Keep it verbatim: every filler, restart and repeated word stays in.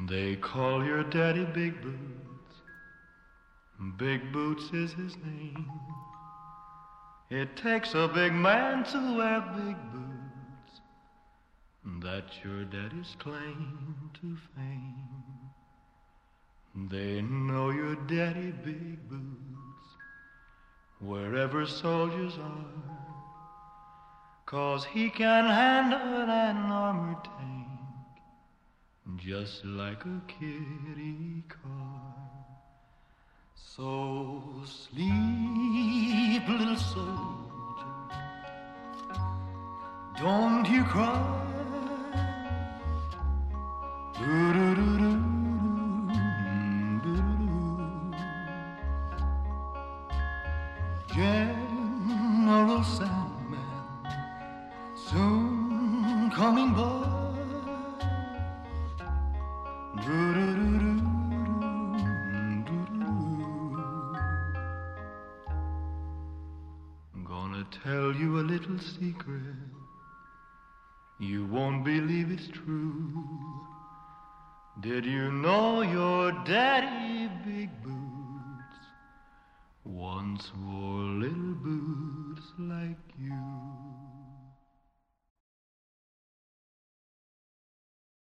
They call your daddy Big Boots. Big Boots is his name. It takes a big man to wear big boots. That's your daddy's claim to fame. They know your daddy Big Boots wherever soldiers are, 'cause he can handle an armored tank just like a kitty car. So sleep, little soldier, don't you cry. Doo-doo-doo-doo, doo-doo-doo. General Sandman soon coming by. Doo-doo-doo-doo, doo-doo-doo. I'm gonna tell you a little secret. You won't believe it's true. Did you know your daddy Big Boots once wore little boots like you?